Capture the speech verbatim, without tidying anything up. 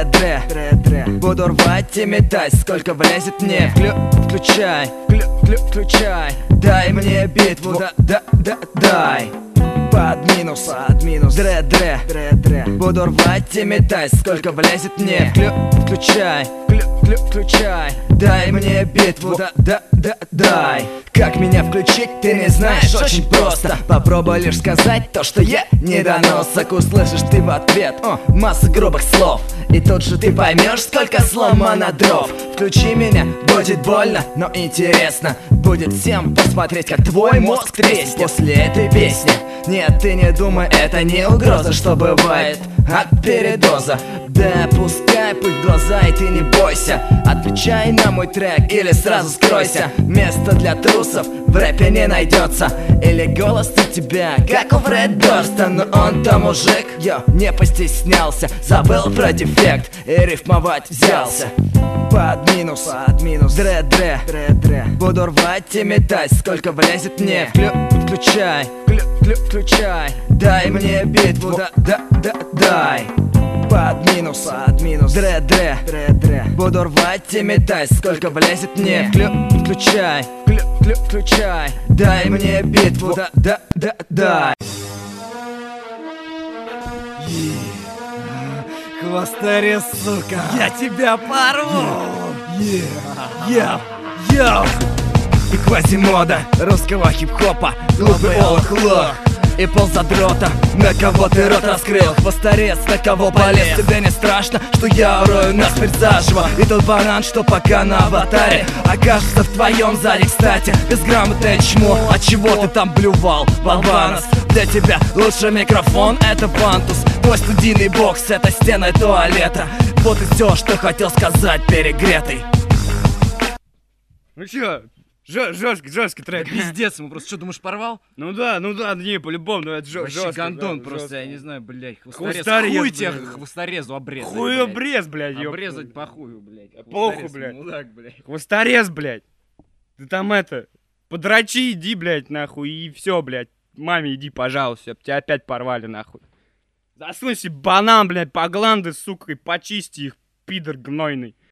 Дре-дре, дре-дре. Буду рвать и метать, сколько влезет мне. Вклю, включай, вклю, вклю, включай. Дай мне битву, да, да, да, дай. Под минус, под минус. Дре-дре, дре-дре. Буду рвать и метать, сколько влезет мне. Вклю, включай, вклю, вклю, включай. Дай мне битву, да, да, да, дай. Как меня включить, ты не знаешь, очень просто. Попробуй лишь сказать то, что я недоносок. Услышишь ты в ответ о, масса грубых слов, и тут же ты поймешь, сколько сломано дров. Включи меня, будет больно, но интересно. Будет всем посмотреть, как твой мозг треснет после этой песни. Нет, ты не думай, это не угроза, что бывает от передоза. Да пускай путь в глаза, и ты не бойся. Отвечай на мой трек или сразу скройся. Место для трусов в рэпе не найдется. Или голос у тебя, как у Фред Дорста. Но он-то мужик, йо, не постеснялся. Забыл про дефект и рифмовать взялся. Под минус, под минус. Дре-дре, дре-дре. Буду рвать и метать, сколько влезет мне. Вклю, включай, вклю, вклю, включай. Дай мне битву, да, да, да, дай. Под минус, под минус. Дре-дре, дре-дре. Буду рвать и метать, сколько влезет мне. Вклю, включай, вклю, вклю, включай. Дай мне битву, да, да, да, дай. Хвостарез, сука! Я тебя порву! Йоу! Йоу! И квазимода русского хип-хопа. Глупый олух-лох и ползадрота. На кого ты рот раскрыл? Хвосторез, на кого полез? Тебе не страшно, что я урою насмерть заживо? И тот банан, что пока на аватаре, окажется в твоем зале, кстати. Безграмотное чмо, от чего ты там блювал, болванос? Для тебя лучший микрофон — это пантус. Твой студийный бокс — это стены туалета. Вот и все, что хотел сказать перегретый. Ну чё, жёсткий, жёсткий трек. Пиздец, ему просто, что, думаешь, порвал? Ну да, ну да, не, по-любому, ну это жёсткий. Вообще гандон да, просто, жёсткий. я не знаю, блядь, хвосторез. Хвосторез, Хуй тебе блядь. хвосторезу обрезать, Хуёбрез, блядь, блядь. ёб. Обрезать по хую, блядь. Похуй, Хвосторез, блядь. мудак, блядь. Хвосторез, блядь. Ты там это, подрачи, иди, блядь, нахуй, и все, блядь. Маме иди, пожалуйста, тебя опять порвали, нахуй. Засунь себе банан, блядь, по гланды, сука, и почисти их, пидор гнойный.